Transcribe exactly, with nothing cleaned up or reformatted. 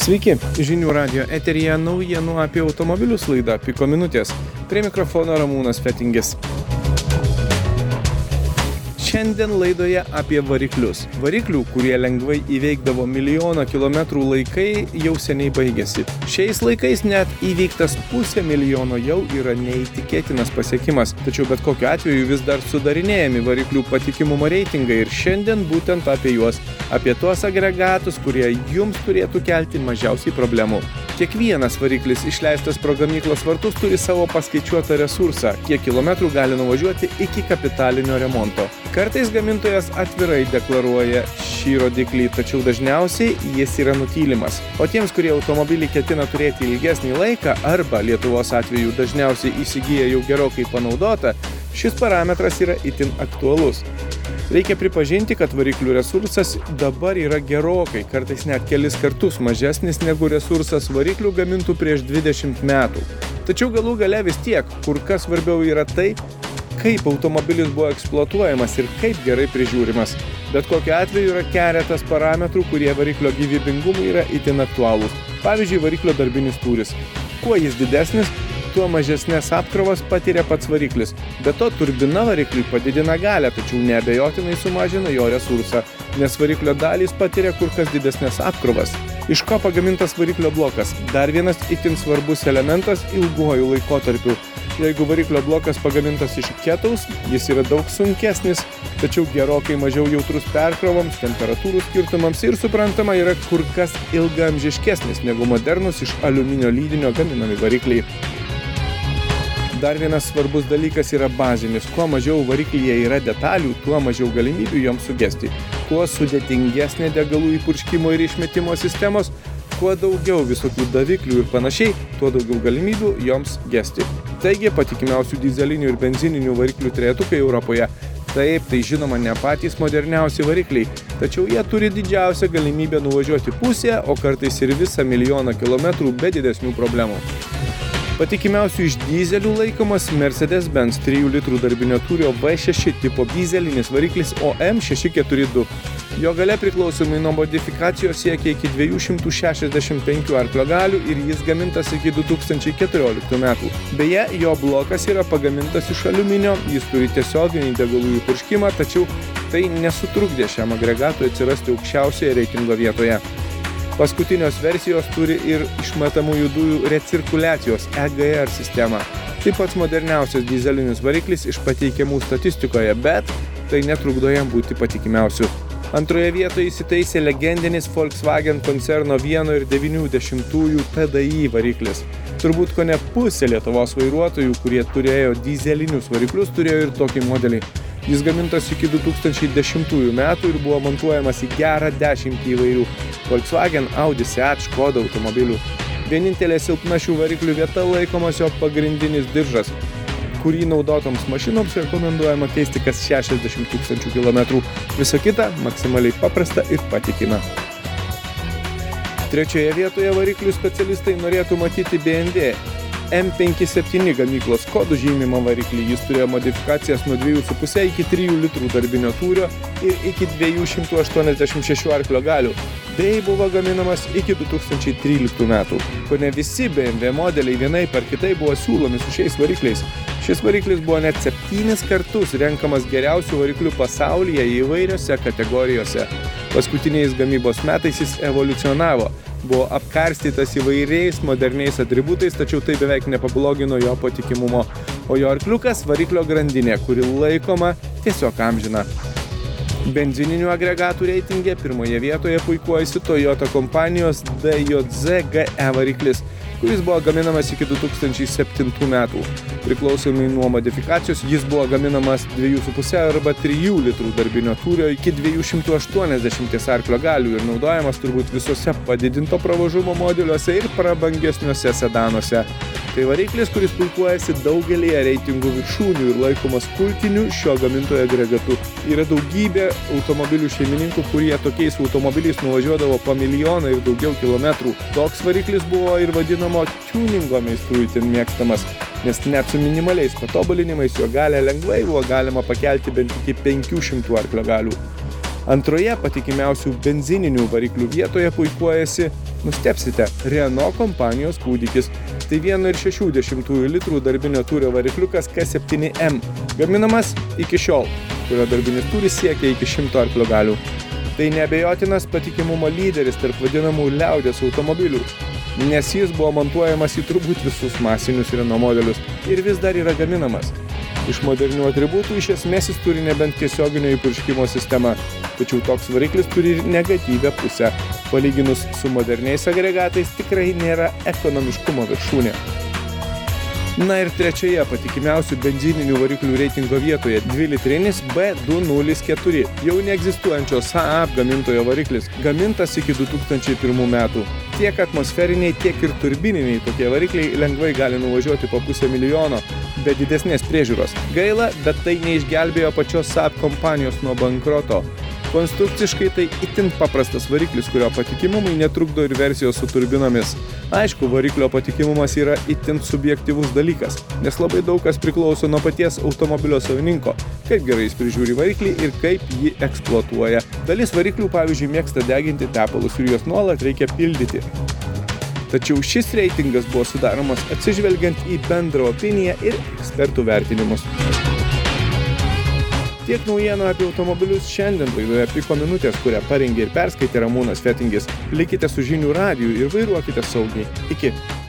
Sveiki, žinių radijo eteryje naujienų apie automobilius laida Piko minutės. Prie mikrofono Ramūnas Fetingis. Šiandien laidoje apie variklius. Variklių, kurie lengvai įveikdavo milijoną kilometrų laikai, jau seniai baigėsi. Šiais laikais net įveiktas pusė milijono jau yra neįtikėtinas pasiekimas, tačiau bet kokiu atveju vis dar sudarinėjami variklių patikimumo reitingai ir šiandien būtent apie juos, apie tuos agregatus, kurie jums turėtų kelti mažiausiai problemų. Kiekvienas variklis išleistas pro gamyklos vartus turi savo paskaičiuotą resursą, kiek kilometrų gali nuvažiuoti iki kapitalinio remonto. Kartais gamintojas atvirai deklaruoja šį rodiklį, tačiau dažniausiai jis yra nutylimas. O tiems, kurie automobilį ketina turėti ilgesnį laiką arba Lietuvos atveju dažniausiai įsigyja jau gerokai panaudotą, šis parametras yra itin aktualus. Reikia pripažinti, kad variklių resursas dabar yra gerokai, kartais net kelis kartus mažesnis negu resursas variklių gamintų prieš dvidešimt metų. Tačiau galų gale vis tiek, kur kas svarbiau yra tai, kaip automobilis buvo eksploatuojamas ir kaip gerai prižiūrimas. Bet kokiu atveju yra keletas parametrų, kurie variklio gyvybingumui yra itin aktualūs. Pavyzdžiui, variklio darbinis tūris. Kuo jis didesnis, tuo mažesnės apkrovas patiria pats variklis. Be to, turbina varikliui padidina galią, tačiau neabejotinai sumažina jo resursą, nes variklio dalys patiria kur kas didesnės apkrovas. Iš ko pagamintas variklio blokas? Dar vienas itin svarbus elementas ilguoju laikotarpiu. Jeigu variklio blokas pagamintas iš ketaus, jis yra daug sunkesnis, tačiau gerokai mažiau jautrus perkrovams, temperatūrų skirtumams ir suprantama yra kur kas ilgaamžiškesnis negu modernus iš aliuminio lydinio gaminami varikliai. Dar vienas svarbus dalykas yra bazinis. Kuo mažiau variklyje yra detalių, tuo mažiau galimybių joms sugesti. Kuo sudėtingesnė degalų įpurškimo ir išmetimo sistemos, kuo daugiau visokių daviklių ir panašiai, tuo daugiau galimybių joms gesti. Taigi, patikimiausių dyzelinių ir benzininių variklių trejetukai Europoje. Taip, tai žinoma ne patys moderniausi varikliai, tačiau jie turi didžiausią galimybę nuvažiuoti pusę, o kartais ir visą milijoną kilometrų be didesnių problemų. Patikimiausių iš dyzelių laikomas Mercedes-Benz trijų litrų darbinio tūrio V šeši tipo dyzelinis variklis O M šeši keturi du. Jo galia priklausomai nuo modifikacijos siekia iki dviejų šimtų šešiasdešimt penkių arklio galių ir jis gamintas iki du tūkstančiai keturioliktų metų. Beje, jo blokas yra pagamintas iš aliuminio, jis turi tiesioginį degalų įpurškimą, tačiau tai nesutrukdė šiam agregatui atsirasti aukščiausioje reitingo vietoje. Paskutinios versijos turi ir išmetamųjų dujų recirkuliacijos E G R sistemą. Taip pat moderniausias dyzelinis variklis iš pateikiamų statistikoje, bet tai netrukdo jam būti patikimiausiu. Antroje vietoje įsitaisė legendinis Volkswagen koncerno vieno ir devynių dešimtųjų T D I variklis. Turbūt kone pusė Lietuvos vairuotojų, kurie turėjo dyzelinius variklius, turėjo ir tokį modelį. Jis gamintas iki du tūkstančiai dešimtųjų metų ir buvo montuojamas į gerą dešimtį įvairių Volkswagen, Audi, Seat, Škoda automobilių. Vienintelė silpna šių variklių vieta laikomas jo pagrindinis diržas, kurį naudotoms mašinoms rekomenduojama keisti kas šešiasdešimt tūkstančių kilometrų. Visa kita maksimaliai paprasta ir patikima. Trečioje vietoje variklių specialistai norėtų matyti B M W M penki septyni gamyklos kodų žymimo variklį. Jis turėjo modifikacijas nuo dviejų su puse iki trijų litrų darbinio tūrio ir iki dviejų šimtų aštuoniasdešimt šešių arklio galių, bei buvo gaminamas iki du tūkstančiai tryliktų metų. Kone visi B M W modeliai vienaip ar kitaip buvo siūlomi su šiais varikliais. Šis variklis buvo net septynis kartus renkamas geriausių variklių pasaulyje įvairiose kategorijose. Paskutiniais gamybos metais jis evoliucionavo. Buvo apkarstytas įvairiais moderniais atributais, tačiau tai beveik nepablogino jo patikimumo. O jo arkliukas variklio grandinė, kuri laikoma tiesiog amžina. Benzininių agregatų reitinge pirmoje vietoje puikuojasi Toyota kompanijos D J Z G E variklis, kuris buvo gaminamas iki du tūkstančiai septintų metų. Priklausomai nuo modifikacijos jis buvo gaminamas dviejų su puse arba trijų litrų darbinio tūrio iki dviejų šimtų aštuoniasdešimt arklio galių ir naudojamas turbūt visose padidinto pravažumo modeliuose ir prabangesniuose sedanuose. Tai variklis, kuris puikuojasi daugelyje reitingų viršūnių ir laikomas kultiniu šio gamintojo agregatu. Yra daugybė automobilių šeimininkų, kurie tokiais automobiliais nuvažiuodavo po milijoną ir daugiau kilometrų. Toks variklis buvo ir vadinamo tuningo meistrų itin mėgstamas, nes net su minimaliais patobulinimais jo galią lengvai buvo galima pakelti bent iki penkių šimtų arklio galių. Antroje patikimiausių benzininių variklių vietoje puikuojasi, nustebsite, Renault kompanijos kūdikis. Tai vieno ir šešių dešimtųjų litrų darbinio tūrio varikliukas K septyni M, gaminamas iki šiol, kurio darbinis tūris siekia iki šimto arklio galių. Tai neabejotinas patikimumo lyderis tarp vadinamų liaudies automobilių, nes jis buvo montuojamas į turbūt visus masinius Renault modelius ir vis dar yra gaminamas. Iš modernių atributų iš esmės jis turi nebent tiesioginio įpurškimo sistemą, tačiau toks variklis turi ir negatyvią pusę. Palyginus su moderniais agregatais tikrai nėra ekonomiškumo viršūnė. Na ir trečioje patikimiausių benzininių variklių reitingo vietoje dvilitrinis B du nulis keturi, jau neegzistuojančios Saab gamintojo variklis, gamintas iki du tūkstančiai pirmų metų. Tiek atmosferiniai, tiek ir turbininiai tokie varikliai lengvai gali nuvažiuoti po pusę milijono be didesnės priežiūros. Gaila, bet tai neišgelbėjo pačios Saab kompanijos nuo bankroto. Konstrukciškai tai itin paprastas variklis, kurio patikimumui netrukdo ir versijos su turbinomis. Aišku, variklio patikimumas yra itin subjektyvus dalykas, nes labai daug kas priklauso nuo paties automobilio savininko, kaip gerai jis prižiūri variklį ir kaip jį eksploatuoja. Dalis variklių, pavyzdžiui, mėgsta deginti tepalus ir juos nuolat reikia pildyti. Tačiau šis reitingas buvo sudaromas atsižvelgiant į bendrą opiniją ir ekspertų vertinimus. Tiek naujienų apie automobilius šiandien laidoje Piko minutės, kurią parengė ir perskaitė Ramūnas Fetingis. Likite su Žinių radiju ir vairuokite saugiai. Iki.